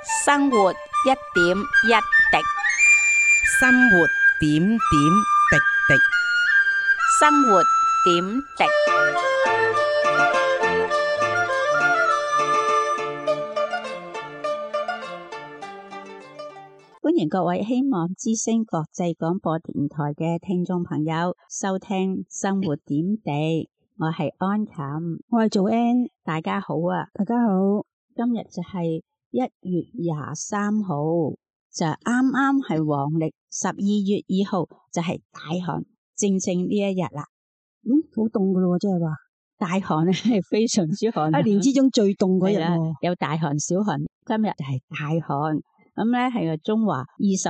生活一點一滴， 生活點點滴滴。 生活點滴。歡迎各位希望之聲國際廣播電台嘅聽眾朋友收聽生活點滴，我係安琴， 我係做 N， 大家好啊！ 大家好， 今日就係1月23號，就啱啱係黃曆12月2號，就係大寒，正呢一日啦。 好凍噶咯，即係話大寒咧係非常之寒， 一年之中最凍嗰日， 有大寒、小寒，今日就係大寒。咁咧係中華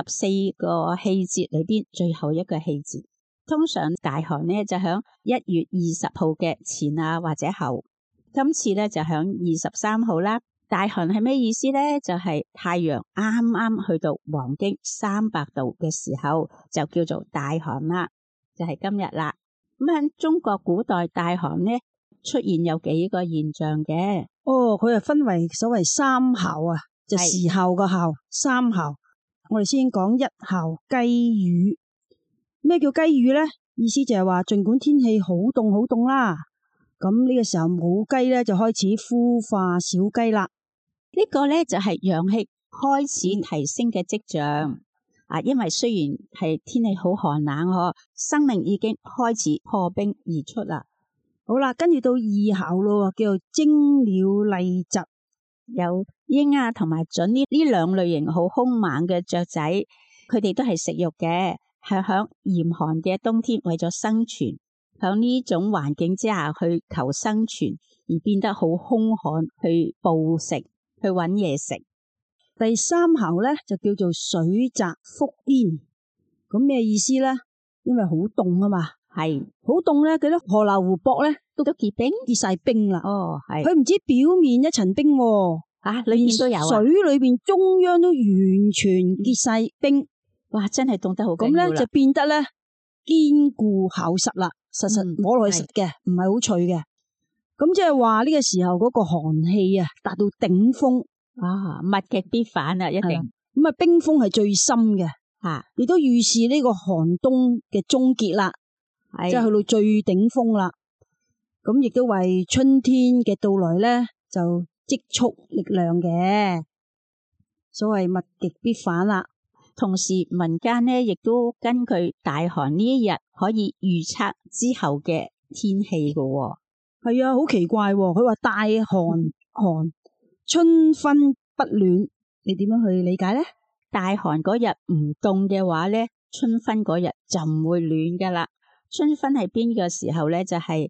24個氣節裏邊最後一個氣節。通常大寒咧就響1月20號嘅前啊或者後，今次咧就響23號啦。大寒係咩意思咧？就係太陽啱啱去到黃經300度嘅時候，就叫做大寒啦，就係今日啦。咁喺中國古代大寒咧出現有幾個現象嘅。 佢係分為所謂三候啊，就時候個候，三候。我哋先講一候雞雨。咩叫雞雨咧？意思就係話盡管天氣好凍啦，咁呢個時候母雞咧就開始孵化小雞啦。 呢個咧就係陽氣開始提升嘅跡象啊！因為雖然係天氣好寒冷，生命已經開始破冰而出啦。 好啦，跟住到二候咯，叫做徵鳥麗疾。 有鷹啊同埋隼呢兩類型好兇猛嘅雀仔，佢哋都係食肉嘅，係響嚴寒嘅冬天為咗生存，響呢種環境之下去求生存而變得好兇悍，去捕食，去搵嘢食。 第三候咧就叫做水澤覆煙。咁咩意思咧？因為好凍啊嘛， 係好凍咧，佢啲河流湖泊咧都結冰，結晒冰啦。 係佢唔止表面一層冰， 裏面都有水裏邊中央都完全結晒冰。 哇，真係凍得好緊要啦。 咁咧就變得咧堅固厚實啦，實摸落去實嘅，唔係好脆嘅。咁即係話呢個時候嗰個寒氣啊達到頂峰啊，物極必反啊，一定。 咁啊，冰封係最深嘅，亦都預示呢個寒冬嘅終結啦，即係去到最頂峰啦。咁亦都為春天嘅到來咧就積蓄力量嘅，所謂物極必反啦。 同時民間咧亦都根據大寒呢一日可以預測之後嘅天氣㗎。 係啊，好奇怪，佢話大寒春分不暖，你點樣去理解咧？ 大寒嗰日唔凍嘅話咧，春分嗰日就唔會暖噶啦。春分係邊個時候咧？就係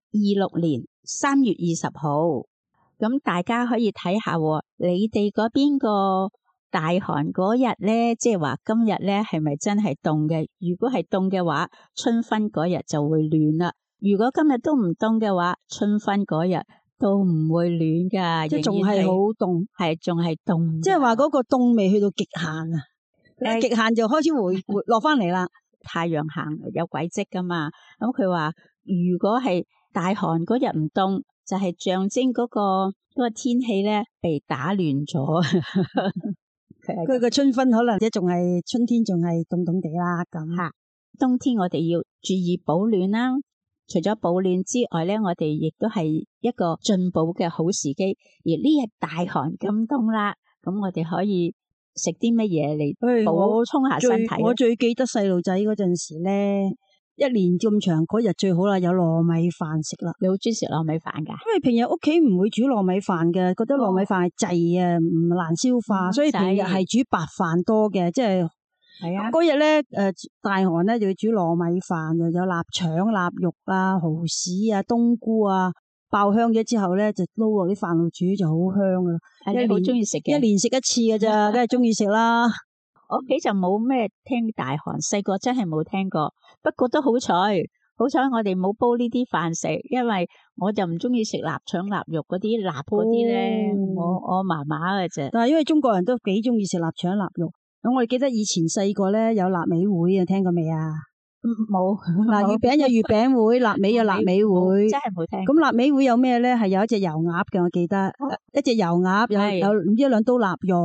26年3月20號。咁大家可以睇下，你哋嗰邊個大寒嗰日咧，即係話今日咧係咪真係凍嘅？如果係凍嘅話，春分嗰日就會暖啦。如果今日都唔凍嘅話，春分嗰日都唔會暖噶， 即係仲係好凍， 係仲係凍。即係話嗰個凍未去到極限啊，極限就開始回落翻嚟啦。 太陽行有軌跡噶嘛，咁佢話如果係大寒嗰日唔凍，就係象徵嗰個天氣咧被打亂咗。 佢個春分可能即仲係春天，仲係凍凍地啦咁。 冬天我哋要注意保暖啦。除咗保暖之外咧，我哋亦都係一個進補嘅好時機。而呢日大寒咁凍啦，咁我哋可以食啲乜嘢嚟補充下身體？ 我最記得細路仔嗰陣時咧，一年咁長嗰日最好啦，有糯米飯食啦。 你好中意食糯米飯噶？ 因為平日屋企唔會煮糯米飯嘅，覺得糯米飯係滯啊，唔難消化，所以平日係煮白飯多嘅，即係。係啊，嗰日咧，大寒咧就要煮糯米飯，又有臘腸、臘肉啊、蠔豉啊、冬菇啊，爆香咗之後咧，就撈落啲飯度煮就好香啊！ 你好中意食嘅， 一年食一次㗎咋，梗係中意食啦。 我屋企就冇咩聽大寒，細個真係冇聽過，不過都好彩我哋冇煲呢啲飯食，因為我就唔中意食臘腸、臘肉嗰啲臘嗰啲咧，我麻麻嘅啫。 但係因為中國人都幾中意食臘腸、臘肉。咁我哋記得以前細個咧有臘味會啊，聽過未啊？ 冇。 嗱，月餅有月餅會，臘味有臘味會， 真係冇聽。 咁臘味會有咩咧？係有一隻油鴨嘅，我記得，一隻油鴨有唔知2刀臘肉，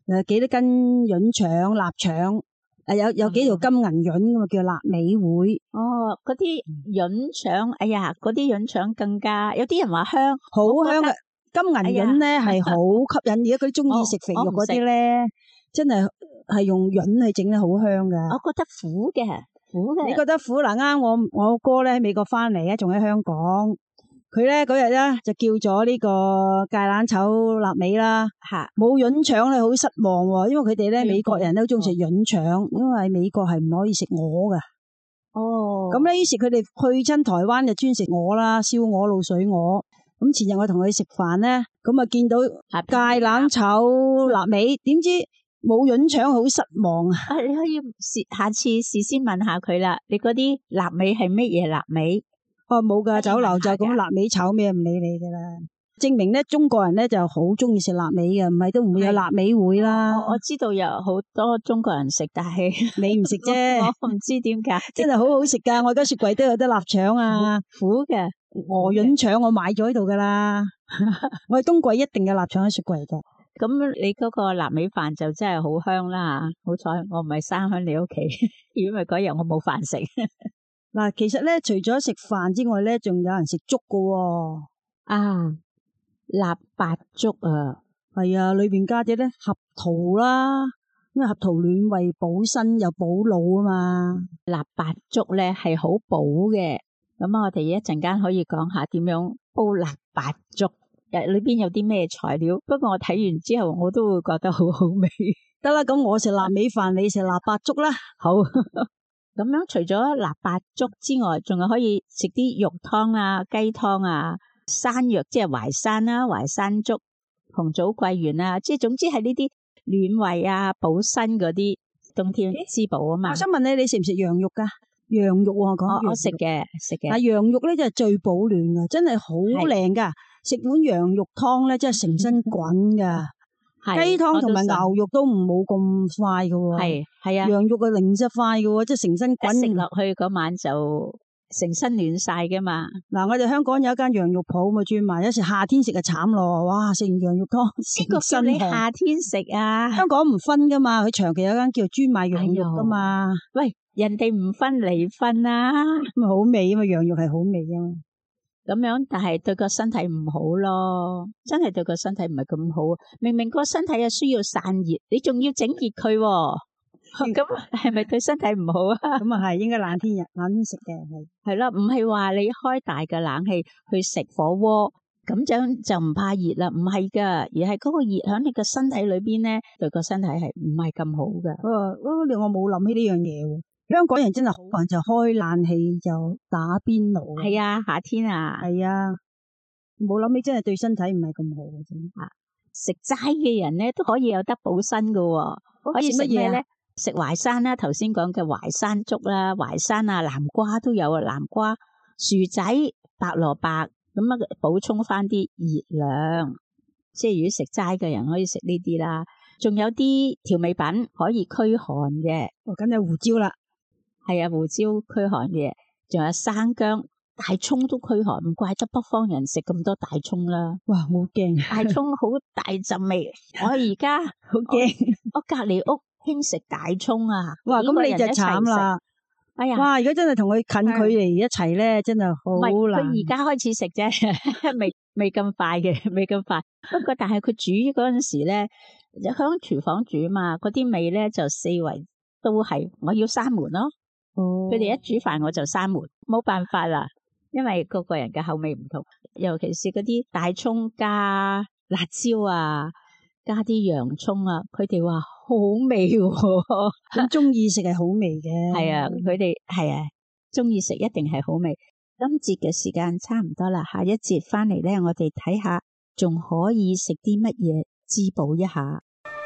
幾多斤潤腸、臘腸，有幾條金銀潤咁啊，叫臘味會。 哦，嗰啲潤腸，哎呀，嗰啲潤腸更加，有啲人話香， 好香嘅。金銀潤咧係好吸引，而家佢中意食肥肉嗰啲咧，真係用潤去整得好香噶。 我覺得苦嘅。 你覺得苦嗱？啱我哥咧喺美國翻嚟啊，仲喺香港，佢咧嗰日咧就叫咗呢個芥蘭炒臘味啦，冇潤腸咧好失望喎，因為佢哋咧美國人都中意食潤腸，因為美國係唔可以食鵝噶。哦，咁咧於是佢哋去親台灣就專食鵝啦，燒鵝、滷水鵝。咁前日我同佢食飯咧，咁啊見到芥蘭炒臘味，點知冇潤腸，好失望啊！ 你可以下次事先問下佢啦。你嗰啲臘味係乜嘢臘味？ 哦，冇噶，酒樓就咁臘味炒咩唔理你噶啦。證明咧中國人咧就好中意食臘味嘅，唔係都唔會有臘味會啦。 我知道有好多中國人食，但係你唔食啫。 我唔知點解， 真係好好食噶。我而家雪櫃都有得臘腸啊， 苦嘅鵝潤腸我買咗喺度噶啦。我哋冬季一定有臘腸喺雪櫃嘅。 咁你嗰個臘味飯就真係好香啦，好彩我唔係生喺你屋企，因為嗰日我冇飯食。 嗱，其實咧除咗食飯之外咧，仲有人食粥噶喎。 啊，臘八粥啊， 係啊，裏邊加啲咧合桃啦，因為合桃暖胃補身又補腦啊嘛。 臘八粥咧係好補嘅，咁我哋一陣間可以講下點樣煲臘八粥。裏邊有啲咩材料？不過我睇完之後，我都會覺得好好味。 得啦，咁我食臘味飯，你食臘八粥啦。 好，咁樣除咗臘八粥之外，仲有可以食啲肉湯啊、雞湯啊、山藥，即係淮山啦、淮山粥、紅棗桂圓啊，即係總之係呢啲暖胃啊、補身嗰啲冬天滋補啊嘛。 我想問你食唔食羊肉噶？羊肉啊，講我食嘅。 但羊肉咧就係最補暖噶，真係好靚噶。食碗羊肉湯咧，真係成身滾噶。雞湯同埋牛肉都唔冇咁快噶喎。係啊，羊肉嘅零舍快噶喎，即係成身滾。 食落去嗰晚就成身暖晒噶嘛。 嗱，我哋香港有一間羊肉鋪咪專賣，有時夏天食就慘咯。哇，食完羊肉湯成身汗。你夏天食啊？ 香港唔分噶嘛，佢長期有間叫專賣羊肉噶嘛。 喂，人哋唔分你分啊， 咁好味啊嘛，羊肉係好味啊。 咁樣，但係對個身體唔好咯，真係對個身體唔係咁好。明明個身體又需要散熱，你仲要整熱佢，咁係咪對身體唔好啊？ 咁啊係，應該冷天食嘅係啦，唔係話你開大嘅冷氣去食火鍋，咁樣就唔怕熱啦，唔係噶，而係嗰個熱喺你個身體裏邊咧，對個身體係唔係咁好噶。 我冇諗起呢樣嘢。香港人真係好慣就開冷氣就打邊爐。 係啊，夏天啊。 係啊，冇諗起真係對身體唔係咁好嘅啫。 食齋嘅人咧都可以有得補身噶，可以食咩咧？食淮山啦，頭先講嘅淮山粥啦，淮山啊、南瓜都有啊，南瓜、薯仔、白蘿蔔，咁啊補充翻啲熱量。即係如果食齋嘅人可以食呢啲啦，仲有啲調味品可以驅寒嘅。 咁有胡椒啦。 係啊，胡椒驅寒嘅，仲有生薑、大蔥都驅寒，唔怪得北方人食咁多大蔥啦。 哇，好驚！ 大蔥好大陣味，我而家好驚。我隔籬屋興食大蔥啊！ 哇，咁你就慘啦！哎呀，哇，如果真係同佢近距離一齊咧，真係好難。 佢而家開始食啫，未咁快嘅，未咁快。不過但係佢煮嗰陣時咧，喺廚房煮嘛，嗰啲味咧就四圍都係，我要閂門咯。佢哋一煮飯我就閂門，冇辦法啦，因為個個人嘅口味唔同，尤其是嗰啲大蔥加辣椒啊，加啲洋蔥啊，佢哋話好味喎， 咁中意食係好味嘅。 係啊，佢哋係啊，中意食一定係好味。今節嘅時間差唔多啦，下一節翻嚟咧，我哋睇下仲可以食啲乜嘢滋補一下。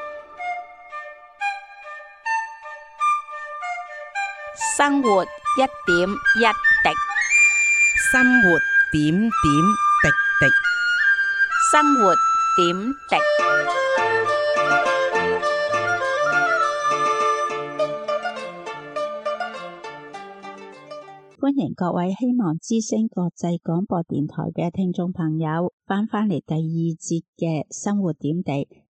生活一點一滴，生活點點滴滴， 生活點滴。歡迎各位希望之聲國際廣播電台嘅聽眾朋友翻返嚟第二節嘅生活點滴。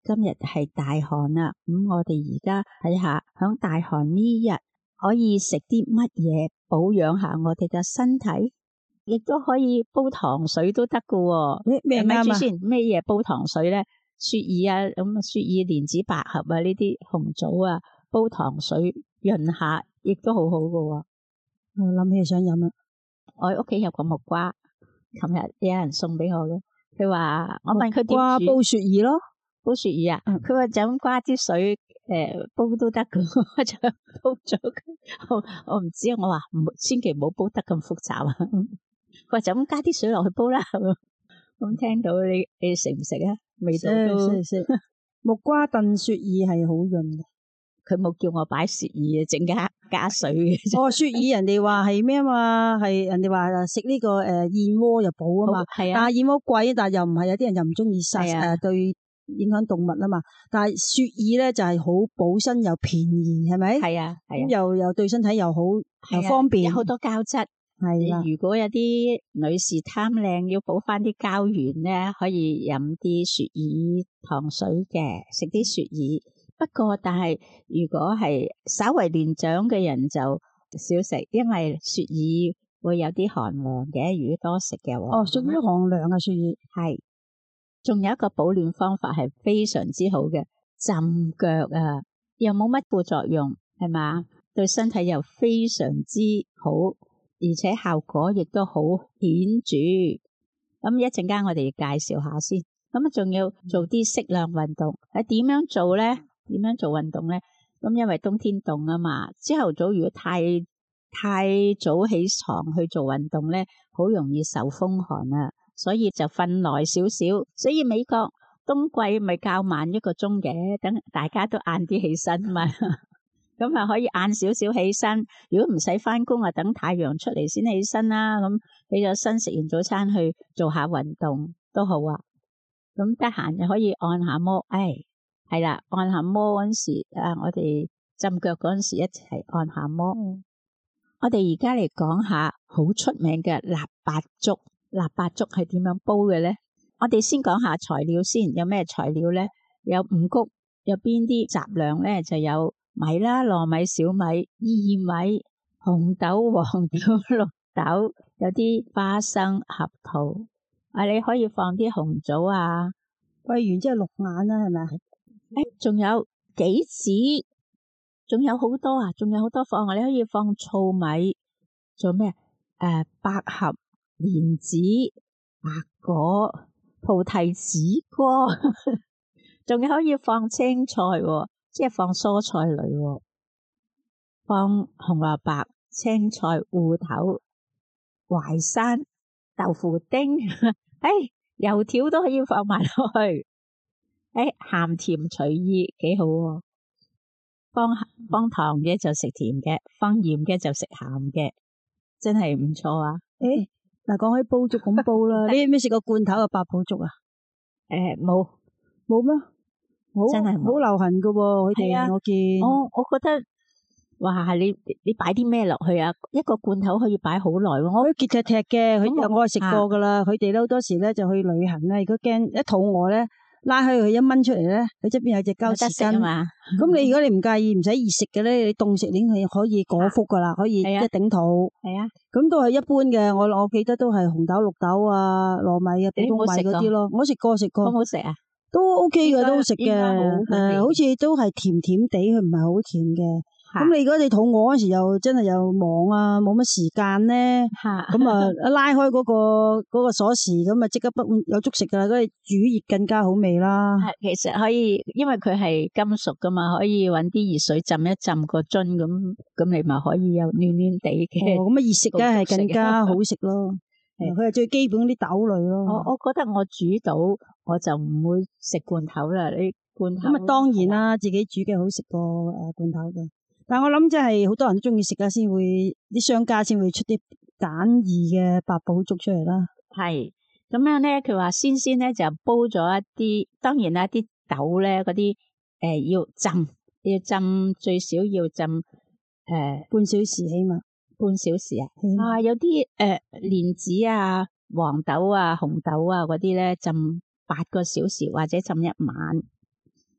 今日係大寒啦，咁我哋而家睇下響大寒呢日可以食啲乜嘢保養下我哋嘅身體，亦都可以煲糖水都得㗎。 咩啱啊？ 先咩嘢煲糖水咧？雪耳啊，咁雪耳蓮子百合啊，呢啲紅棗啊，煲糖水潤下，亦都好好㗎。 我諗起想飲啦。 我屋企有個木瓜，琴日有人送俾我嘅。佢話我問佢點煮， 瓜煲雪耳咯， 煲雪耳啊。佢話就咁瓜啲水煲都得㗎，我就煲咗佢。我唔知，我話千祈唔好煲得咁複雜啊。佢話就咁加啲水落去煲啦。咁聽到你食唔食啊？味道都食。木瓜燉雪耳係好潤嘅。 佢冇叫我擺雪耳啊，整加水嘅。 哦，雪耳人哋話係咩啊嘛？係人哋話食呢個燕窩又補啊嘛。係啊。但係燕窩貴，但係又唔係，有啲人又唔中意殺對影響動物啊嘛。但係雪耳咧就係好補身又便宜，係咪？係啊，係啊。又對身體又好，又方便。有好多膠質。係啦。如果有啲女士貪靚要補翻啲膠原咧，可以飲啲雪耳糖水嘅，食啲雪耳。不過，但係如果係稍為年長嘅人就少食，因為雪耳會有啲寒涼嘅。如果多食嘅話，屬於寒涼啊，雪耳係。仲有一個保暖方法係非常之好嘅，浸腳啊，又冇乜副作用，係嘛？對身體又非常之好，而且效果亦都好顯著。咁一陣間我哋介紹下先。咁啊，仲要做啲適量運動。點樣做咧？點樣做運動咧？咁因為冬天凍啊嘛，朝頭早如果太早起床去做運動咧，好容易受風寒啊，所以就瞓耐少少。所以美國冬季咪較慢1個鐘嘅，等大家都晏啲起身嘛。咁啊可以晏少少起身，如果唔使翻工啊，等太陽出嚟先起身啦。咁起咗身食完早餐去做下運動都好啊。咁得閒就可以按下摩，係啦，按下摩嗰陣時，我哋浸腳嗰陣時一齊按下摩。我哋而家嚟講下好出名嘅臘八粥。臘八粥係點樣煲嘅咧？我哋先講下材料先，有咩材料咧？有五穀，有邊啲雜糧咧？就有米啦、糯米、小米、薏米、紅豆、黃豆、綠豆，有啲花生、合桃。你可以放啲紅棗啊，桂圓即係綠眼啦，係咪？仲有杞子，仲有好多啊，仲有好多放啊！你可以放糙米，做咩？百合、蓮子、白果、菩提子歌，仲可以放青菜，即係放蔬菜類，放紅蘿蔔、青菜、芋頭、淮山、豆腐丁，油條都可以放埋落去。鹹甜隨意，幾好喎。放糖嘅就食甜嘅，放鹽嘅就食鹹嘅，真係唔錯啊。嗱，講起煲粥咁煲啦，你有冇食過罐頭嘅八寶粥啊？冇咩？真係好流行噶喎，佢哋我見。我覺得，哇！你擺啲咩落去啊？一個罐頭可以擺好耐喎。我結踢踢嘅，我係食過噶啦。佢哋咧好多時咧就去旅行咧，如果驚一肚餓咧。拉開佢一掹出嚟咧，佢側邊有隻膠匙羹嘛。咁你如果你唔介意唔使熱食嘅咧，你凍食已經係可以果腹噶啦，可以一頂肚。係啊，咁都係一般嘅。我記得都係紅豆、綠豆啊、糯米啊、普通米嗰啲咯。我食過，好唔好食啊？都 OK 嘅，都好食嘅。好似都係甜甜地，佢唔係好甜嘅。咁你如果你肚餓嗰時又真係又忙啊，冇乜時間咧，咁一拉開嗰個鎖匙，咁啊即刻有粥食噶啦，嗰啲煮熱更加好味啦。其實可以，因為佢係金屬噶嘛，可以搵啲熱水浸一浸個樽，咁你咪可以有暖暖地嘅。咁熱食梗係更加好食咯。佢係最基本啲豆類咯。我覺得我煮到我就唔會食罐頭啦。你罐頭咁當然啦，自己煮嘅好食過罐頭嘅。但我諗即係好多人都中意食啊，先會啲商家先會出啲簡易嘅八寶粥出嚟啦。係咁樣咧，佢話先咧就煲咗一啲，當然啦，啲豆咧嗰啲要浸最少要浸半小時起碼，半小時啊。有啲蓮子啊、黃豆啊、紅豆啊嗰啲咧浸8個小時或者浸1晚。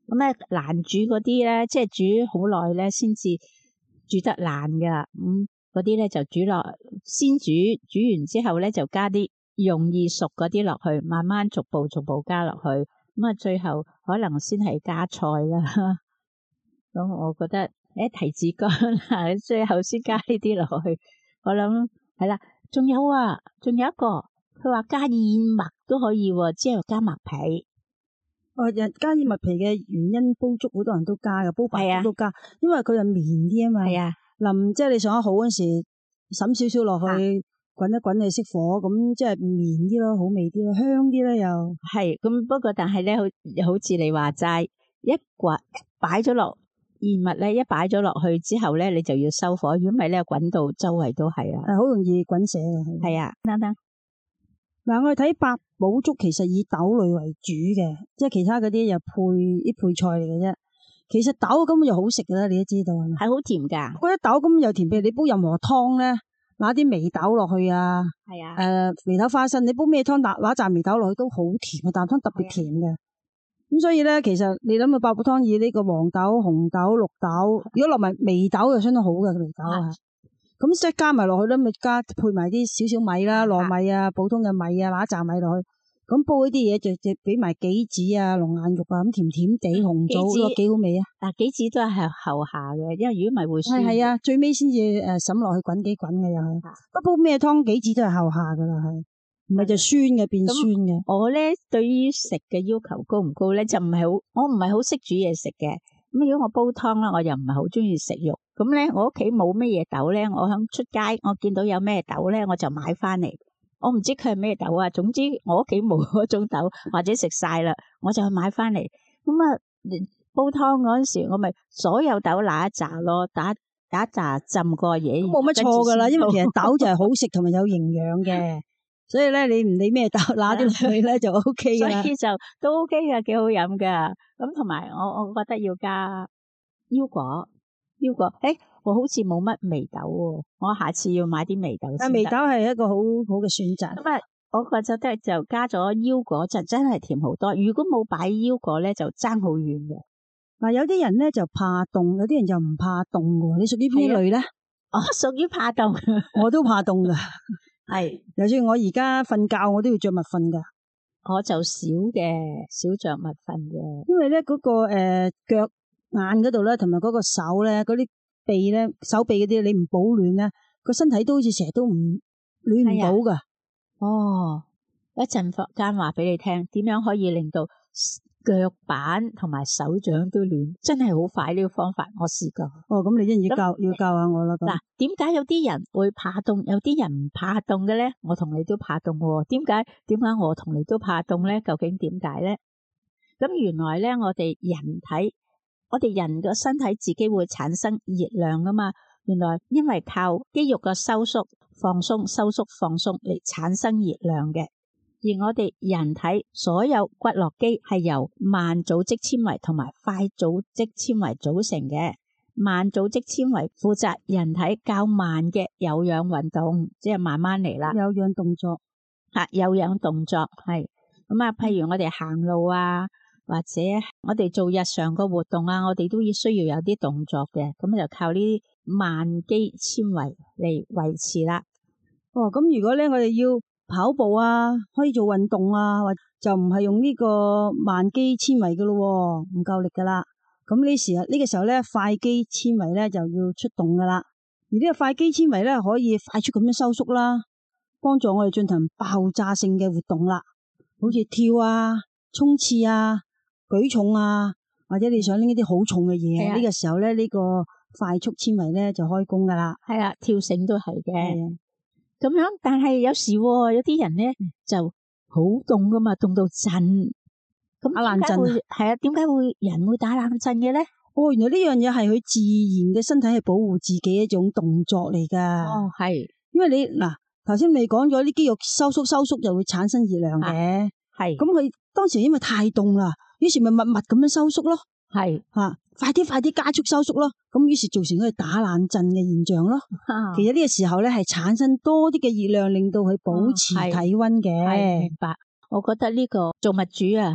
咁咧難煮嗰啲咧，即係煮好耐咧先至煮得爛噶。咁嗰啲咧就煮落先煮完之後咧就加啲容易熟嗰啲落去，慢慢逐步加落去。咁啊，最後可能先係加菜啦。咁我覺得提子乾啊，最後先加呢啲落去。我諗係啦，仲有一個，佢話加燕麥都可以，之後加麥皮。 加燕麥皮嘅原因，煲粥好多人都加嘅，煲白粥都加，因為佢係綿啲啊嘛。係啊，即係你上得好嗰時，揼少少落去，滾一滾你熄火，咁即係綿啲咯，好味啲咯，香啲咧又。係咁，不過但係咧，好似你話齋，一擺咗落燕麥咧，一擺咗落去之後咧，你就要收火，如果唔係咧，滾到周圍都係啊。 好容易滾瀉嘅。係啊， 等等。 嗱，我哋睇八寶粥其實以豆類為主嘅，即係其他嗰啲又配啲配菜嚟嘅啫。其實豆根本就好食嘅啦，你都知道係咪？係好甜噶。我覺得豆根本又甜，譬如你煲任何湯咧，拿啲眉豆落去啊，係啊，眉豆花生，你煲咩湯拿扎眉豆落去都好甜嘅，啖湯特別甜嘅。咁所以咧，其實你諗下八寶湯以呢個黃豆、紅豆、綠豆，如果落埋眉豆就相當好嘅眉豆啊。咁即係加埋落去咧，咪配埋啲少少米啦，糯米啊，普通嘅米啊，拿一紮米落去。咁煲呢啲嘢就俾埋杞子啊、龍眼肉啊，咁甜甜地紅棗，呢個幾好味啊！嗱，杞子都係後下嘅，因為如果唔係會酸。係啊，最尾先至滲落去滾幾滾嘅又係。不煲咩湯杞子都係後下噶啦，係唔係就酸嘅變酸嘅。我咧對於食嘅要求高唔高咧，就唔係好，我唔係好識煮嘢食嘅。咁如果我煲湯咧，我又唔係好中意食肉。咁咧，我屋企冇乜嘢豆咧，我響出街，我見到有咩豆咧，我就買翻嚟。我唔知佢係咩豆啊，總之我屋企冇嗰種豆，或者食晒啦，我就去買翻嚟。咁啊，煲湯嗰陣時，我咪所有豆拿一紮咯，打一紮浸過嘢。冇乜錯噶啦，因為其實豆就係好食同埋有營養嘅，所以咧你唔理咩豆，拿啲落去咧就 O K 噶啦。所以就都 O K 噶，幾好飲噶。咁同埋我覺得要加腰果。我好似冇乜眉豆喎，我下次要買啲眉豆先得。但眉豆係一個好好嘅選擇。咁啊，我覺得就加咗腰果就真係甜好多。如果冇擺腰果咧，就爭好遠嘅。嗱，有啲人咧就怕凍，有啲人就唔怕凍嘅。你屬於邊類咧？我屬於怕凍，我都怕凍噶。係，就算我而家瞓覺，我都要着襪瞓噶。我就少着襪瞓嘅，因為咧嗰個腳眼嗰度咧，同埋嗰個手咧，嗰啲臂咧，手臂嗰啲，你唔保暖咧，個身體都好似成日都唔暖唔到噶。哦，一陣間話俾你聽，點樣可以令到腳板同埋手掌都暖，真係好快呢個方法，我試過。哦，咁你一要教下我啦。嗱，點解有啲人會怕凍，有啲人唔怕凍嘅咧？我同你都怕凍喎，點解我同你都怕凍咧？究竟點解咧？咁原來咧，我哋人個身體自己會產生熱量噶嘛？原來因為靠肌肉嘅收縮、放鬆、收縮、放鬆嚟產生熱量嘅。而我哋人體所有骨骼肌係由慢組織纖維同埋快組織纖維組成嘅。慢組織纖維負責人體較慢嘅有氧運動，即係慢慢嚟啦。有氧動作有氧動作係咁啊。譬如我哋行路啊，或者我哋做日常個活動啊，我哋都要需要有啲動作嘅，咁就靠呢啲慢肌纖維嚟維持啦。哦，咁如果咧我哋要跑步啊，可以做運動啊，或就唔係用呢個慢肌纖維噶咯，唔夠力噶啦。咁呢個時候咧，快肌纖維咧就要出動噶啦。而呢個快肌纖維咧可以快速咁樣收縮啦，幫助我哋進行爆炸性嘅活動啦，好似跳啊、衝刺啊、舉重啊，或者你想拎一啲好重嘅嘢，呢個時候咧呢個快速纖維咧就開工噶啦。係啊，跳繩都係嘅。咁樣，但係有時有啲人咧就好凍噶嘛，凍到震。咁打冷震係啊？點解人會打冷震嘅咧？哦，原來呢樣嘢係佢自然嘅身體係保護自己一種動作嚟噶。哦，係。因為你嗱頭先你講咗啲肌肉收縮就會產生熱量嘅。係。咁佢當時因為太凍啦，於是咪密密咁樣收縮咯。係。快啲加速收縮咯。咁於是造成佢打冷震嘅現象咯。其實呢個時候咧係產生多啲嘅熱量，令到佢保持體溫嘅。係，明白。我覺得呢個做物主啊，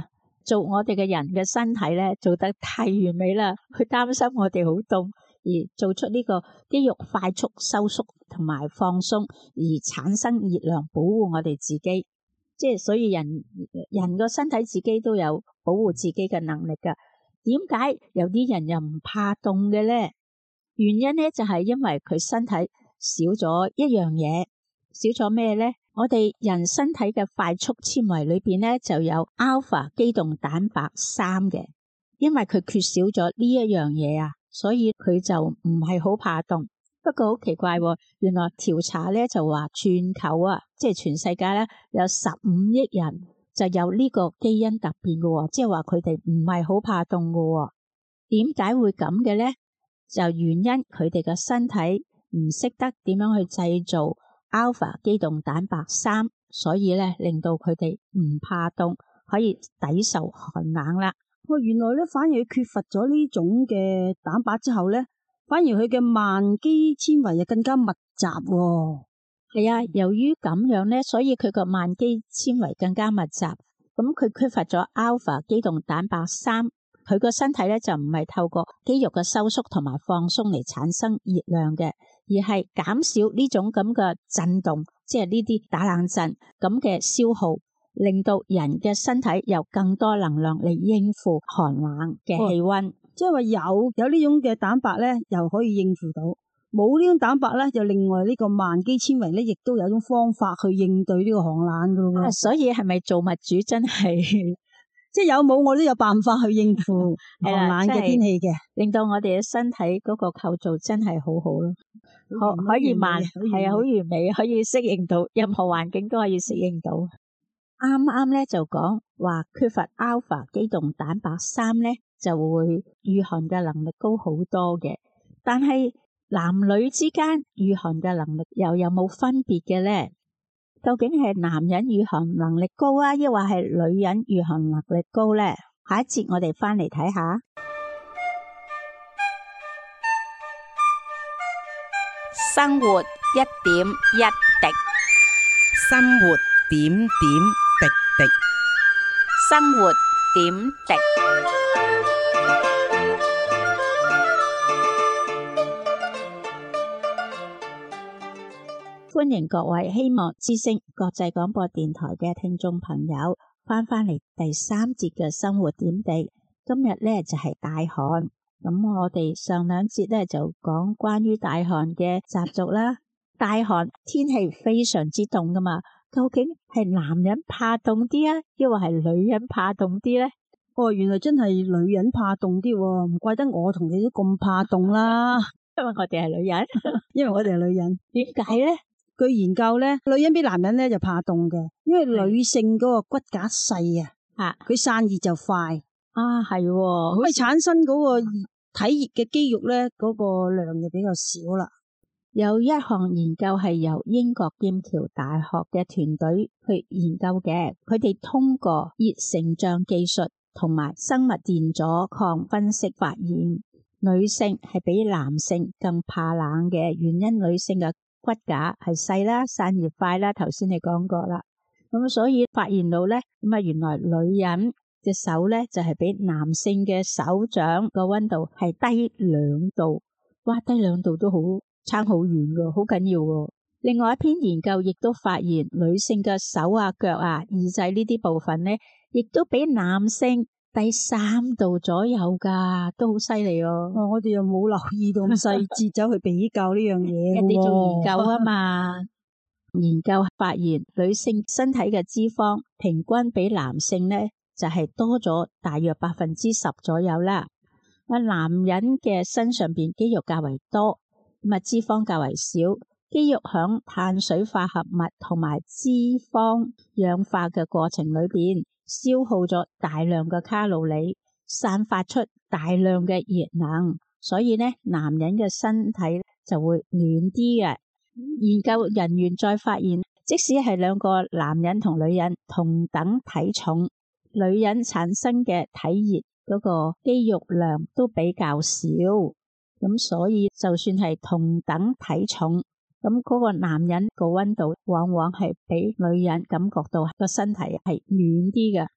做我哋嘅人嘅身體咧做得太完美啦，佢擔心我哋好凍而做出呢個肌肉快速收縮同埋放鬆而產生熱量保護我哋自己。即係所以人個身體自己都有保護自己嘅能力㗎。點解有啲人又唔怕凍嘅咧？原因咧就係因為佢身體少咗一樣嘢，少咗咩咧？我哋人身體嘅快速纖維裏邊咧就有 alpha 肌動蛋白3嘅，因為佢缺少咗呢一樣嘢啊，所以佢就唔係好怕凍。不過好奇怪喎，原來調查咧就話全球啊，即係全世界咧有15億人就有呢個基因突變嘅，即係話佢哋唔係好怕凍嘅。點解會咁嘅咧？就原因佢哋嘅身體唔識得點樣去製造 alpha 肌動蛋白3，所以咧令到佢哋唔怕凍，可以抵受寒冷啦。 原來咧反而佢缺乏咗呢種嘅蛋白之後咧，反而佢嘅萬基纖維又更加密集喎。 係啊，由於咁樣咧，所以佢個萬基纖維更加密集。咁佢缺乏咗 alpha 肌動蛋白3，佢個身體咧就唔係透過肌肉嘅收縮同埋放鬆嚟產生熱量嘅，而係減少呢種咁嘅震動，即係呢啲打冷震咁嘅消耗，令到人嘅身體有更多能量嚟應付寒冷嘅氣溫。 即係話有呢種嘅蛋白咧，又可以應付到；冇呢種蛋白咧，就另外呢個萬基纖維咧，亦都有種方法去應對呢個寒冷噶咯。 所以係咪造物主真係即係有冇我都有辦法去應付寒冷嘅天氣嘅， 令到我哋嘅身體嗰個構造真係好好咯，可以係啊，好完美，可以適應到任何環境都可以適應到。啱啱咧就講話缺乏 alpha 肌動蛋白3咧，就會御寒嘅能力高好多嘅。但係男女之間御寒嘅能力又有冇分別嘅咧？究竟係男人御寒能力高啊，抑或係女人御寒能力高咧？下一節我哋翻嚟睇下。 生活一點一滴，生活點點滴滴，生活點滴。 歡迎各位希望之聲國際廣播電台嘅聽眾朋友翻嚟第3節嘅生活點滴。今日咧就係大寒，咁我哋上2節咧就講關於大寒嘅習俗啦。大寒天氣非常之凍噶嘛，究竟係男人怕凍啲啊，抑或係女人怕凍啲咧？ 原來真係女人怕凍啲，唔怪得我同你都咁怕凍啦。 因為我哋係女人， 因為我哋係女人。 點解咧？ 據研究咧，女人比男人咧就怕凍嘅，因為女性嗰個骨架細啊，佢散熱就快啊，係， 可以產生嗰個體熱嘅肌肉咧，嗰個量就比較少啦。 有一項研究係由英國劍橋大學嘅團隊去研究嘅，佢哋通過熱成像技術同埋生物電阻抗分析發現，女性係比男性更怕冷嘅原因，女性嘅骨架係細啦，散熱快啦，頭先你講過啦。咁所以發現到咧，咁啊原來女人嘅手咧就係比男性嘅手掌個溫度係低2度，哇，低2度都好差好遠噶，好緊要喎。另外一篇研究亦都發現，女性嘅手啊、腳啊、耳仔呢啲部分咧，亦都比男性低3度左右噶，都好犀利哦。 我哋又冇留意到咁細節走去比較呢樣嘢。 人哋做研究啊嘛。研究發現，女性身體嘅脂肪平均比男性咧就係多咗大約10%左右啦。男人嘅身上邊肌肉較為多，咁脂肪較為少。肌肉響碳水化合物同埋脂肪氧化嘅過程裏邊，消耗咗大量嘅卡路里，散發出大量嘅熱能，所以呢，男人嘅身體就會暖啲嘅。研究人員再發現，即使係2個男人同女人同等體重，女人產生嘅體熱嗰個肌肉量都比較少，咁所以就算係同等體重，咁嗰個男人個溫度往往係比女人感覺到個身體係暖啲嘅。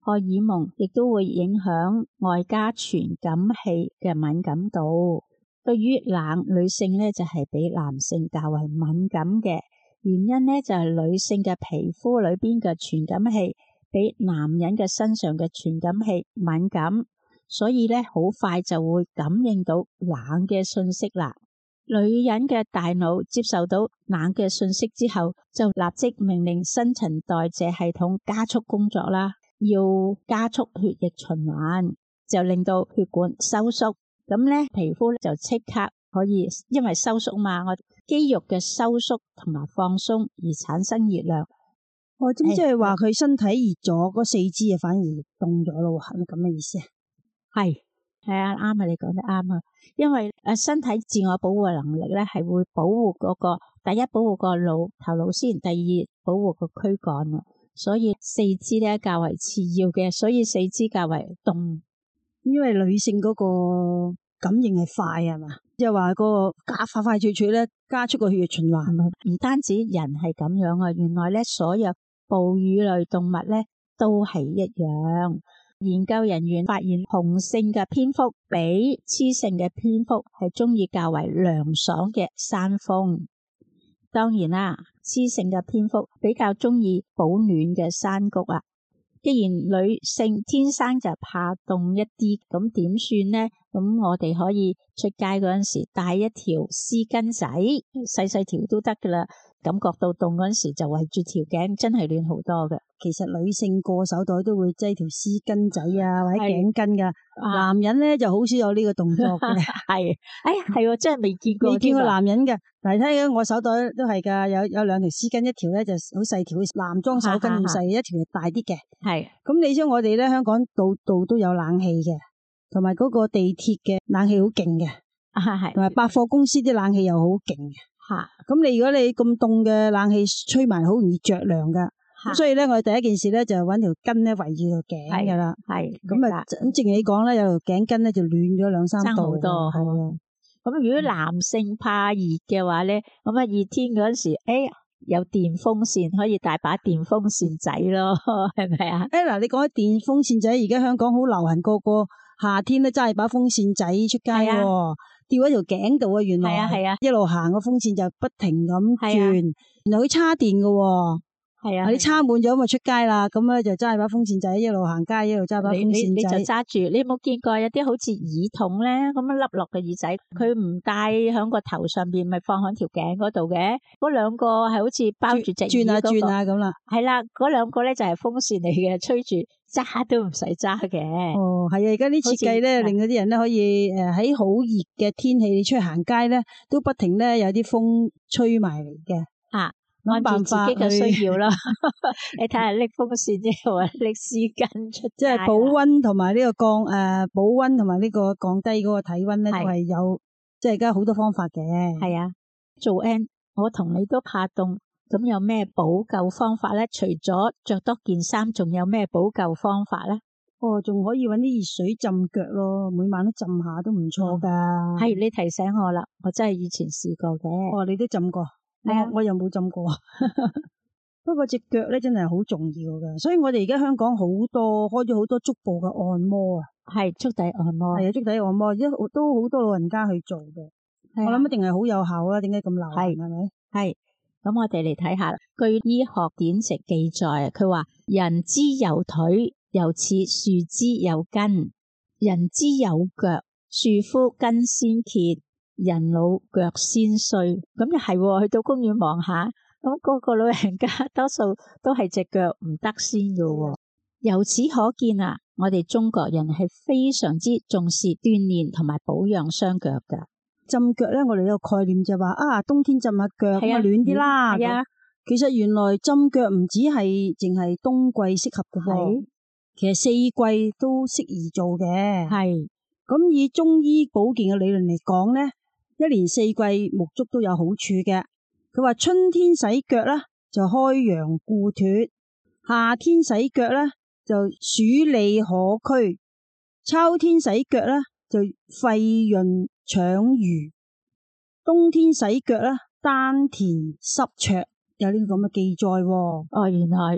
荷爾蒙亦都會影響外加傳感器嘅敏感度。對於冷，女性咧就係比男性較為敏感嘅原因咧，就係女性嘅皮膚裏邊嘅傳感器比男人嘅身上嘅傳感器敏感，所以咧好快就會感應到冷嘅信息啦。女人嘅大腦接受到冷嘅信息之後，就立即命令新陳代謝系統加速工作啦，要加速血液循環，就令到血管收縮。咁咧，皮膚就即刻可以，因為收縮嘛，我肌肉嘅收縮同埋放鬆而產生熱量。 哦，即係話佢身體熱咗，嗰四肢啊反而凍咗咯，係咪咁嘅意思啊？ 係啊，啱啊，你講得啱啊。因為身體自我保護嘅能力咧，係會保護嗰個第一保護個頭腦先，第二保護個軀幹啊。所以四肢咧較為次要嘅，所以四肢較為凍。 因為女性嗰個感應係快係嘛，即係話個快脆脆咧，加速個血液循環。 唔單止人係咁樣啊，原來咧所有哺乳類動物咧都係一樣。研究人員發現，雄性嘅蝙蝠比雌性嘅蝙蝠係中意較為涼爽嘅山峰。當然啦，雌性嘅蝙蝠比較中意保暖嘅山谷啊。既然女性天生就怕凍一啲，咁點算呢？咁我哋可以出街嗰陣時帶一條絲巾仔，細細條都得噶啦。感覺到凍嗰陣時就圍住條頸，真係暖好多嘅。 其實女性過手袋都會擠條絲巾仔啊，或者頸巾噶。男人咧就好少有呢個動作嘅。 係，哎呀，係喎，真係未見過。 未見過男人嘅。嗱，睇下我手袋都係噶，有兩條絲巾，一條咧就好細條，男裝手巾咁細，一條大啲嘅。係。咁你知我哋咧香港度度都有冷氣嘅，同埋嗰個地鐵嘅冷氣好勁嘅。係。同埋百貨公司啲冷氣又好勁嘅。咁你如果你咁凍嘅冷氣吹埋，好容易着涼噶。所以咧，我哋第一件事咧就揾條巾咧圍住條頸噶啦。係。咁啊，咁正如你講咧，有條頸巾咧就暖咗2-3度。爭好多。係。 咁如果男性怕熱嘅話咧，咁啊熱天嗰陣時，有電風扇可以帶把電風扇仔咯，係咪啊？ 嗱，你講起電風扇仔，而家香港好流行，個個夏天都揸住把風扇仔出街喎。吊喺條頸度啊，原來係啊，一路行個風扇就不停咁轉，然後佢叉電㗎喎。係啊，你叉滿咗咁就出街啦，咁咧就揸住把風扇仔一路行街，一路揸把風扇仔。你就揸住，你有冇見過有啲好似耳筒咧咁樣笠落嘅耳仔，佢唔戴響個頭上邊，咪放響條頸嗰度嘅？嗰兩個係好似包住隻耳嗰個。轉下咁啦。係啦，嗰兩個咧就係風扇嚟嘅，吹住揸都唔使揸嘅。哦，係啊，而家啲設計咧令嗰啲人咧可以喺好熱嘅天氣你出去行街咧，都不停咧有啲風吹埋嚟嘅。 按住自己嘅需要啦，你睇下拎風扇啫，或者拎絲巾出， 即係保溫同埋呢個保溫同埋呢個降低嗰個體溫咧，都係有，即係而家好多方法嘅。 係啊，做 N， 我同你都怕凍，咁有咩補救方法咧？除咗着多件衫，仲有咩補救方法咧？ 仲可以搵啲熱水浸腳咯，每晚都浸下都唔錯噶。 係，你提醒我啦，我真係以前試過嘅。 你都浸過。我又冇浸過，不過隻腳咧真係好重要噶，所以我哋而家香港開咗好多足部嘅按摩啊，係足底按摩，係啊，足底按摩，都好多老人家去做嘅，我諗一定係好有效啦。點解咁流行？係咪？ 係，咁我哋嚟睇下，據醫學典籍記載，佢話人之有腿，又似樹之有根；人之有腳，樹夫根先竭。人老腳先衰，咁又係，去到公園望下，咁個個老人家多數都係隻腳唔得先嘅。由此可見啊，我哋中國人係非常之重視鍛煉同埋保養雙腳噶。 浸腳咧，我哋有個概念就話冬天浸下腳咁暖啲啦。係啊，其實原來浸腳唔止係淨係冬季適合嘅噃，其實四季都適宜做嘅。係，咁以中醫保健嘅理論嚟講咧，一年四季沐足都有好處嘅。佢話春天洗腳啦，就開陽固脫；夏天洗腳啦，就暑利可驅；秋天洗腳啦，就肺潤腸濡；冬天洗腳啦，丹田濕灼。有呢個咁嘅記載。原來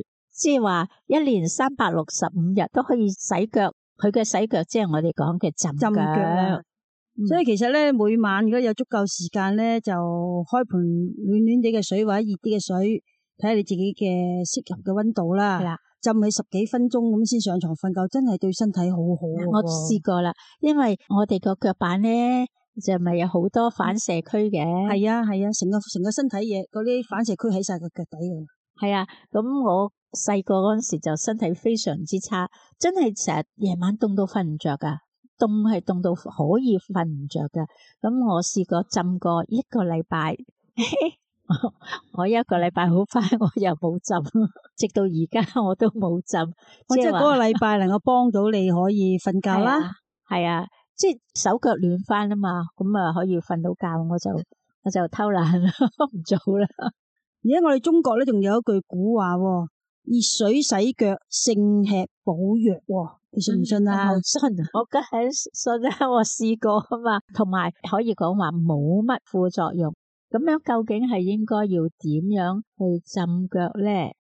即係話一年365日都可以洗腳。佢嘅洗腳即係我哋講嘅浸腳。 所以其實咧，每晚如果有足夠時間咧，就開盆暖暖地嘅水或者熱啲嘅水，睇下你自己嘅適合嘅溫度啦。係啦，浸佢10幾分鐘咁先上床瞓覺，真係對身體好好。 我試過啦，因為我哋個腳板咧就咪有好多反射區嘅。 係啊係啊，成個身體嘢嗰啲反射區喺晒個腳底度。 係啊，咁我細個嗰陣時就身體非常之差，真係成日夜晚凍到瞓唔着噶，凍到可以瞓唔着噶。咁我試過浸過1個禮拜，我1個禮拜好快我又冇浸，直到而家我都冇浸。 即係嗰個禮拜能夠幫到你可以瞓覺啦。 係啊，即係手腳暖翻啊嘛，咁啊可以瞓到覺，我就偷懶啦，唔做啦。 而家我哋中國咧仲有一句古話，熱水洗腳勝吃補藥，你信唔信啊？ 我信，我梗係信啦，我試過啊嘛，同埋可以講話冇乜副作用。咁樣究竟係應該要點樣去浸腳咧？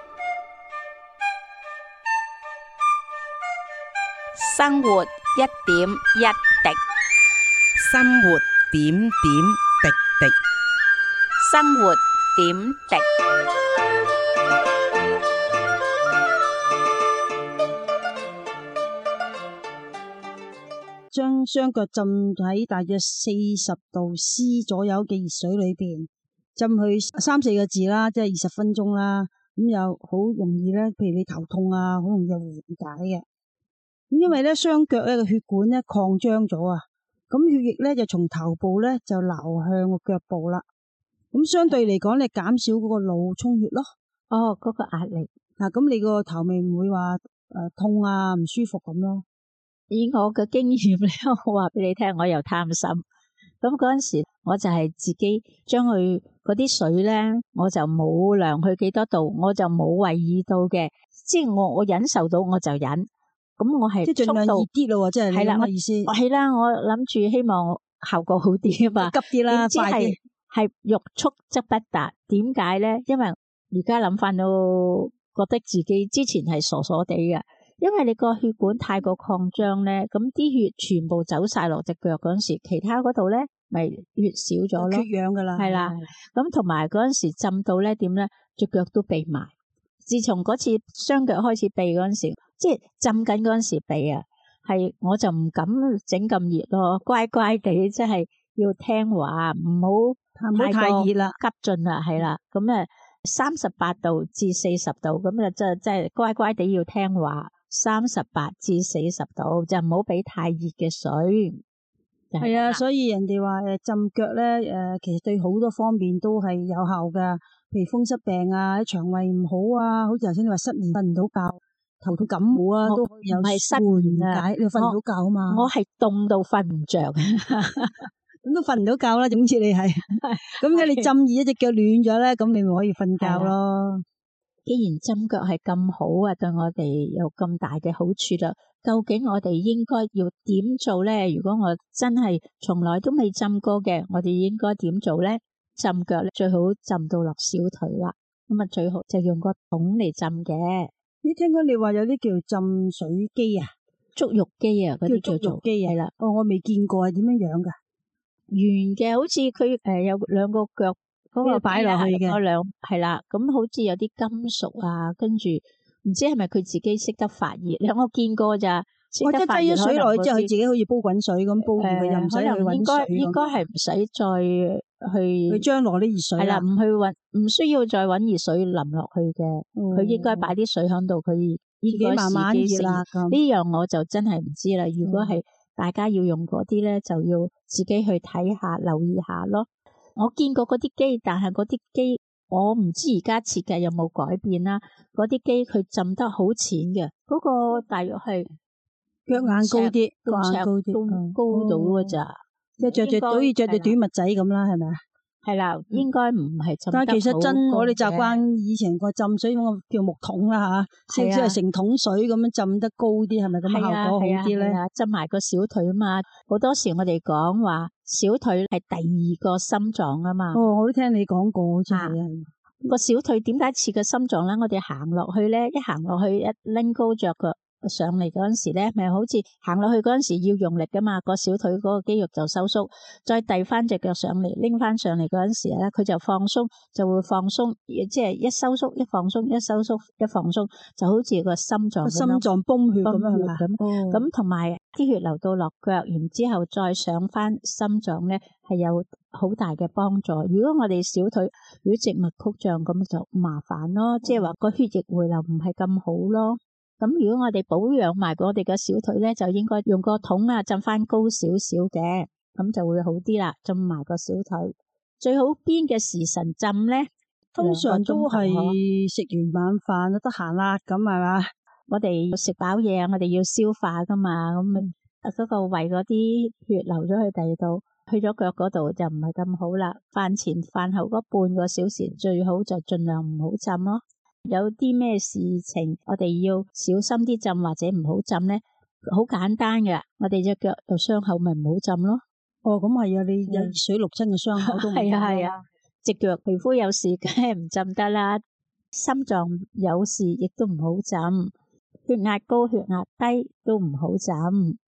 生活一點一滴，生活點點滴滴，生活點滴。 將雙腳浸喺大約40度 C 左右嘅熱水裏邊，浸去3-4個字啦，即係20分鐘啦。咁又好容易咧，譬如你頭痛啊，好容易緩解嘅。咁因為咧雙腳咧個血管咧擴張咗啊，咁血液咧就從頭部咧就流向個腳部啦。咁相對嚟講，你減少嗰個腦充血咯。 哦，嗰個壓力嗱，咁你個頭咪唔會話痛啊唔舒服咁咯。 以我嘅經驗咧，我話俾你聽，我又貪心。咁嗰陣時，我就係自己將佢嗰啲水咧，我就冇量去幾多度，我就冇為意到嘅。即係我忍受到我就忍。咁我係即係盡量熱啲咯，即係你咁嘅意思。 係啦，我諗住希望效果好啲啊嘛， 急啲啦，快啲。 係欲速則不達。點解咧？因為而家諗翻到覺得自己之前係傻傻地嘅。因為你個血管太過擴張咧，咁啲血全部走晒落隻腳嗰陣時，其他嗰度咧咪血少咗咯， 缺氧噶啦。 係啦，咁同埋嗰陣時浸到咧點咧，隻腳都痹埋。自從嗰次雙腳開始痹嗰陣時，即係浸緊嗰陣時痹啊，係我就唔敢整咁熱咯，乖乖地即係要聽話，唔好太熱啦，急進啦，係啦，咁38度至40度，咁即係乖乖地要聽話。38至40度就唔好俾太熱嘅水。 係啊，所以人哋話浸腳咧其實對好多方面都係有效噶，譬如風濕病啊、腸胃唔好啊，好似頭先你話失眠瞓唔到覺、頭痛感冒啊，都可以有緩解。你瞓唔到覺啊嘛？我係凍到瞓唔着，咁都瞓唔到覺啦。總之你係咁嘅，你浸熱一隻腳暖咗咧，咁你咪可以瞓覺咯。 既然浸腳係咁好啊，對我哋有咁大嘅好處啦，究竟我哋應該要點做咧？如果我真係從來都未浸過嘅，我哋應該點做咧？浸腳咧最好浸到落小腿啦，咁啊最好就用個桶嚟浸嘅。 你聽講你話有啲叫浸水機啊、 足浴機啊，嗰啲叫足浴機係啦。 哦，我未見過，係點樣樣噶？ 圓嘅，好似佢有兩個腳。嗰個擺落去嘅，係啦，咁好似有啲金屬啊，跟住唔知係咪佢自己識得發熱咧？我見過咋， 我即係擠咗水落去之後，佢自己好似煲滾水咁煲住佢，又唔使去搵水。 應該係唔使再去將落啲熱水。係啦， 唔需要再搵熱水淋落去嘅，佢應該擺啲水喺度，佢應該慢慢熱啦。 呢樣我就真係唔知啦。如果係大家要用嗰啲咧，就要自己去睇下，留意下咯。我見過嗰啲機，但係嗰啲機我唔知而家設計有冇改變啦。嗰啲機佢浸得好淺嘅，嗰個大約係腳眼高啲， 高到㗎咋， 即係好似着對短襪仔咁啦，係咪啊？ 係啦，應該唔係浸得好。 但係其實我哋習慣以前個浸水咁叫木桶啦吓，即係成桶水咁樣浸得高啲，係咪咁效果好啲咧？ 浸埋個小腿啊嘛，好多時我哋講話小腿係第2個心臟啊嘛。 哦，我都聽你講過，好似係啊。 個小腿點解似個心臟咧？我哋行落去咧，一行落去一拎高着腳上嚟嗰陣時咧，咪好似行落去嗰陣時要用力噶嘛，個小腿嗰個肌肉就收縮，再遞翻隻腳上嚟，拎翻上嚟嗰陣時咧，佢就放鬆，就會放鬆，即係一收縮一放鬆，一收縮一放鬆，就好似個心臟心臟泵血咁樣咁。咁同埋啲血流到落腳，然之後再上翻心臟咧，係有好大嘅幫助。如果我哋小腿如果靜脈曲張咁就麻煩咯，即係話個血液回流唔係咁好咯。咁如果我哋保養埋我哋嘅小腿咧，就應該用個桶啊浸翻高少少嘅，咁就會好啲啦。浸埋個小腿，最好邊嘅時辰浸咧？ 通常都係食完晚飯得閒啦，咁係嘛？ 我哋食飽嘢，我哋要消化噶嘛，咁嗰個胃嗰啲血流咗去第二度，去咗腳嗰度就唔係咁好啦。飯前飯後嗰半個小時最好就盡量唔好浸咯。有啲咩事情我哋要小心啲浸或者唔好浸咧？好簡單嘅，我哋隻腳有傷口咪唔好浸咯。 哦，咁係啊，你有熱水淥親嘅傷口都唔係啊係啊，隻腳皮膚有事梗係唔浸得啦。心臟有事亦都唔好浸，血壓高血壓低都唔好浸，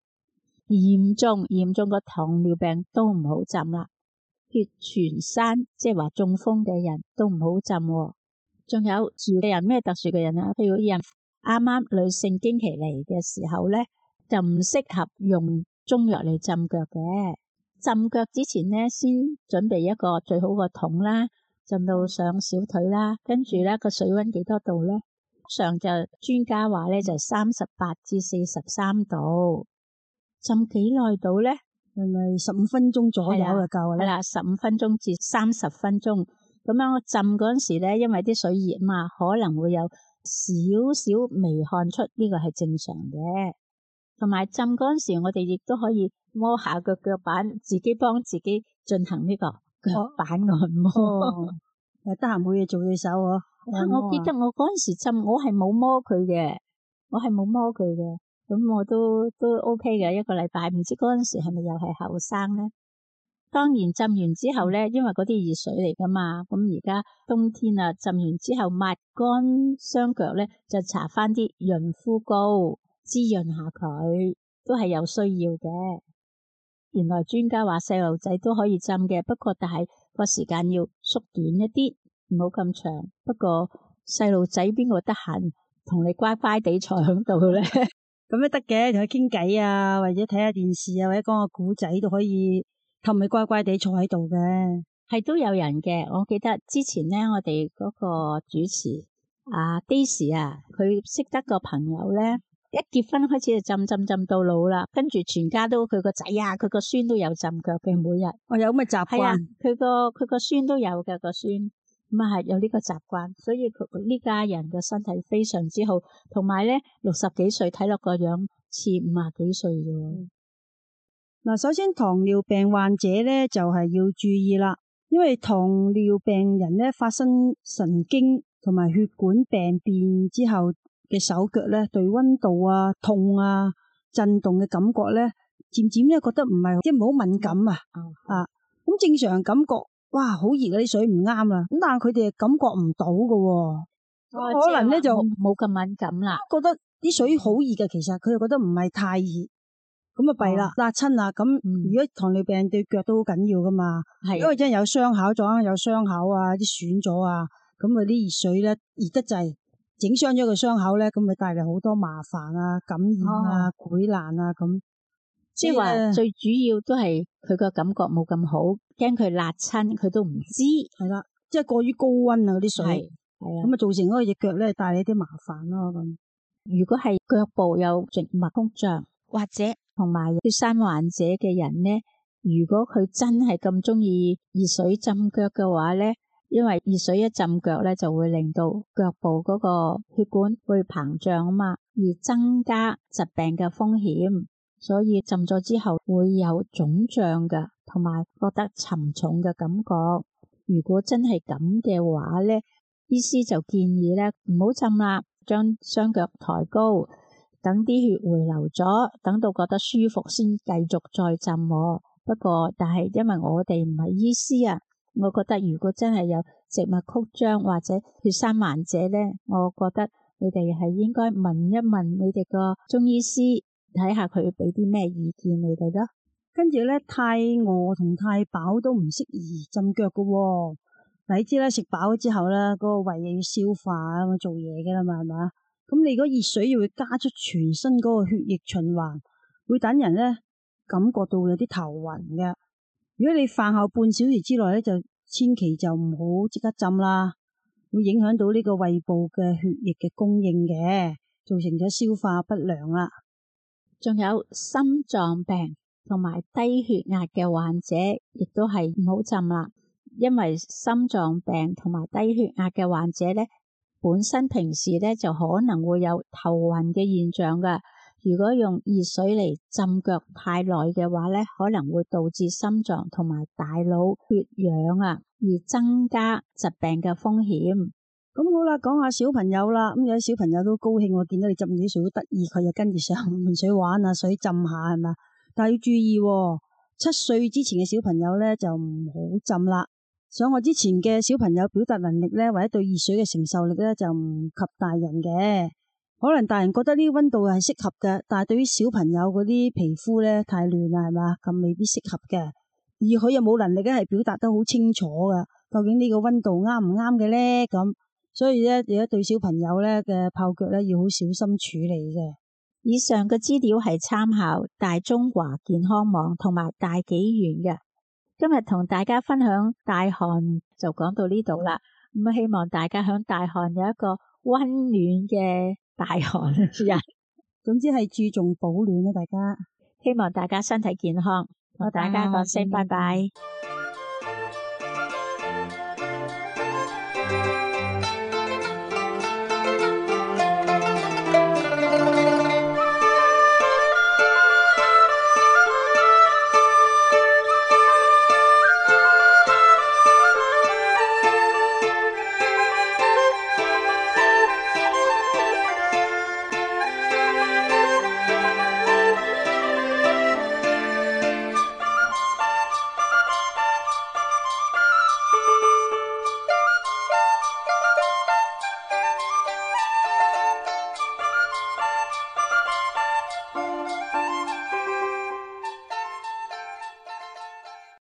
嚴重個糖尿病都唔好浸啦。血全山即係話中風嘅人都唔好浸。仲有住嘅人，咩特殊嘅人啊？譬如人啱啱女性經期嚟嘅時候咧，就唔適合用中藥嚟浸腳嘅。浸腳之前咧，先準備一個最好個桶啦，浸到上小腿啦，跟住咧個水溫幾多度咧？上就專家話咧就38至43度，浸幾耐到咧？ 係咪15分鐘左右就夠啦？ 係啦，15分鐘至30分鐘。咁樣我浸嗰陣時咧，因為啲水熱嘛，可能會有少少微汗出，呢個係正常嘅。同埋浸嗰陣時，我哋亦都可以摸下個腳板，自己幫自己進行呢個腳板按摩。 得閒冇嘢做對手喎。 我記得我嗰陣時浸，我係冇摸佢嘅，咁我都 OK 嘅，一個禮拜。唔知嗰陣時係咪又係後生咧？當然浸完之後咧，因為嗰啲熱水嚟噶嘛，咁而家冬天啊，浸完之後抹乾雙腳咧，就搽翻啲潤膚膏滋潤下佢，都係有需要嘅。原來專家話細路仔都可以浸嘅，不過但係個時間要縮短一啲，唔好咁長。不過細路仔邊個得閒同你乖乖地坐喺度咧？ 咁都得嘅，同佢傾偈啊，或者睇下電視啊，或者講個古仔都可以。氹你乖乖地坐喺度嘅， 係都有人嘅。我記得之前咧，我哋嗰個主持阿 Daisy 啊，佢識得個朋友咧，一結婚開始就浸到老啦，跟住全家都佢個仔啊，佢個孫都有浸腳嘅每日。 我有咁嘅習慣。係啊， 佢個孫都有嘅個孫，咁啊係有呢個習慣，所以佢呢家人嘅身體非常之好，同埋咧60幾歲睇落個樣似50幾歲嘅。 嗱，首先糖尿病患者咧就係要注意啦，因為糖尿病人咧發生神經同埋血管病變之後嘅手腳咧，對溫度啊、痛啊、震動嘅感覺咧，漸漸咧覺得唔係即係唔好敏感啊。咁正常感覺哇好熱嗰啲水唔啱啦，咁但係佢哋感覺唔到㗎，可能咧就冇咁敏感啦， 覺得啲水好熱嘅，其實佢又覺得唔係太熱。咁啊弊啦，辣親啦！咁如果糖尿病對腳都好緊要噶嘛，因為真係有傷口咗，有傷口啊，啲損咗啊，咁啊啲熱水咧熱得滯，整傷咗個傷口咧，咁咪帶嚟好多麻煩啊、感染啊、潰爛啊咁。 即係話最主要都係佢個感覺冇咁好，驚佢辣親，佢都唔知。 係啦，即係過於高溫啊嗰啲水， 係啊， 咁啊造成嗰個隻腳咧帶嚟啲麻煩咯咁。 如果係腳部有靜脈曲張或者同埋血栓患者嘅人咧，如果佢真係咁中意熱水浸腳嘅話咧，因為熱水一浸腳咧，就會令到腳部嗰個血管會膨脹啊嘛，而增加疾病嘅風險，所以浸咗之後會有腫脹嘅，同埋覺得沉重嘅感覺。如果真係咁嘅話咧，醫師就建議咧唔好浸啦，將雙腳抬高。等啲血回流咗，等到覺得舒服先繼續再浸。不過但係因為我哋唔係醫師啊， 我覺得如果真係有植物曲張或者血栓患者咧，我覺得你哋係應該問一問你哋個中醫師，睇下佢俾啲咩意見你哋咯。 跟住咧，太餓同太飽都唔適宜浸腳噶喎。你知啦，食飽咗之後咧，嗰個胃又要消化啊，做嘢噶啦嘛，係嘛？咁你如果熱水要會加速全身嗰個血液循環，會等人咧感覺到有啲頭暈嘅。如果你飯後半小時之內咧，就千祈就唔好即刻浸啦，會影響到呢個胃部嘅血液嘅供應嘅，造成咗消化不良啦。 仲有心臟病同埋低血壓嘅患者，亦都係唔好浸啦，因為心臟病同埋低血壓嘅患者咧，本身平時咧就可能會有頭暈嘅現象噶。如果用熱水嚟浸腳太耐嘅話咧，可能會導致心臟同埋大腦缺氧啊，而增加疾病嘅風險。 咁好啦，講下小朋友啦。咁有啲小朋友都高興，我見到你浸啲水好得意，佢就跟住上門水玩啊，水浸下係嘛。但係要注意，7歲之前嘅小朋友咧就唔好浸啦。上我之前嘅小朋友表達能力咧，或者對熱水嘅承受力咧就唔及大人嘅。可能大人覺得呢個溫度係適合嘅，但係對於小朋友嗰啲皮膚咧太嫩啦，係嘛，咁未必適合嘅。而佢又冇能力咧係表達得好清楚㗎，究竟呢個溫度啱唔啱嘅咧？咁所以咧，而家對小朋友咧嘅泡腳咧要好小心處理嘅。 以上嘅資料係參考大中華健康網同埋大紀元嘅。今日同大家分享大寒就講到呢度啦。咁希望大家響大寒有一個溫暖嘅大寒日。 總之係注重保暖啦，大家。 希望大家身體健康。我大家講聲拜拜。